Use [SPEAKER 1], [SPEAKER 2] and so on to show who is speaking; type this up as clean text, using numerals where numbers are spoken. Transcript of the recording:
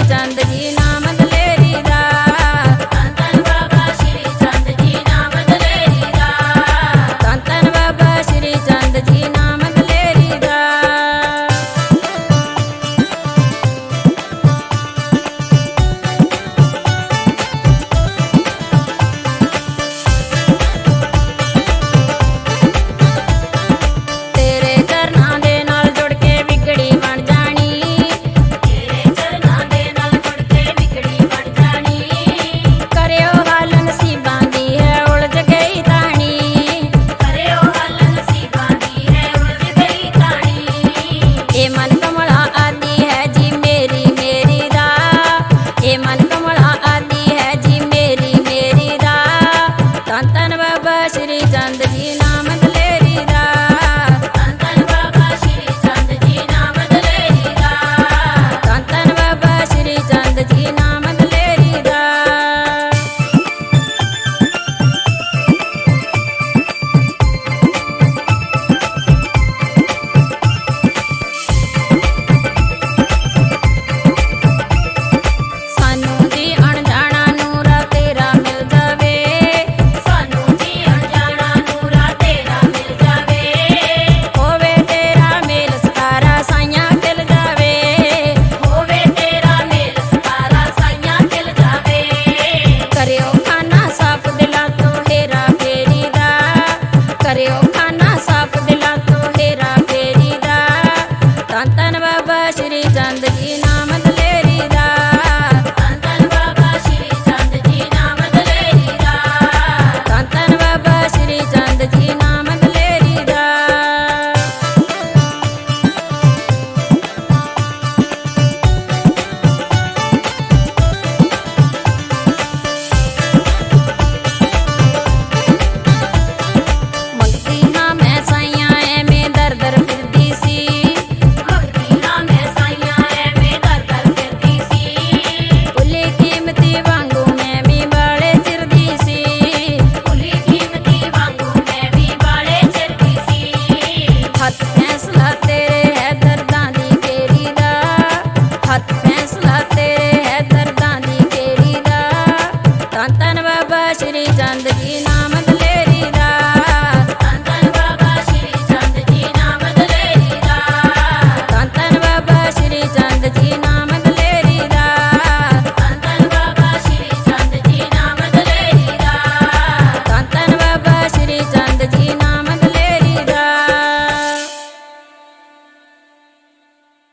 [SPEAKER 1] चंद जी नाम दलेरी दा। धन धन बाबा श्री चंद जी नाम दलेरी दा। धन धन बाबा श्री चंद जी नाम दलेरी दा। तेरे चरनां दे नाल जुड़ के विगड़ी बन जानी। तेरे चरनां दे नाल जुड़ के विगड़ी बन जानी। करियो हल नसीबां दी है उलझ गई तानी। करियो हल नसीबां दी है उलझ गई तानी। ए मन कमला आदि है जी मेरी मेरी दा। ए मन कमला आदि है जी मेरी मेरी दा। धन धन बाबा श्री चंद जी नाम दलेरी दा। धन धन बाबा श्री चंद जी नाम दलेरी दा। धन धन बाबा श्री चंद जी नाम दलेरी दा। सानू जी अणजाना नूरा तेरा मिल जावे। सानू जी अणजाना नूरा तेरा मिल जावे। होवे तेरा मेल सतारा साइयां खिल जावे। होवे तेरा मेल सतारा साइयां खिल जावे। करियो खाना साफ दिला तो हेरा फेरी दा। करियो खाना साफ दिला तो हेरा फेरी दा। धन धन बाबा श्री चंद जी नाम दलेरी दा। धन धन बाबा श्री चंद जी नाम दलेरी दा। धन धन बाबा श्री चंद जी नाम दलेरी दा। मंगती हाँ मैं साइयां एवें दर दर फिरदी सी। मंगती हाँ मैं साइयां एवें दर दर फिरदी सी। भुली कीमती वांगू मैं भी बाले चिरदी सी। भुली कीमती वांगू मैं भी बाले चिरदी सी। हथ फैसला तेरे है दर्दां दी केरी दा। हथ फैसला तेरे है दर्दां दी केरी दा। धन धन बाबा श्री चंद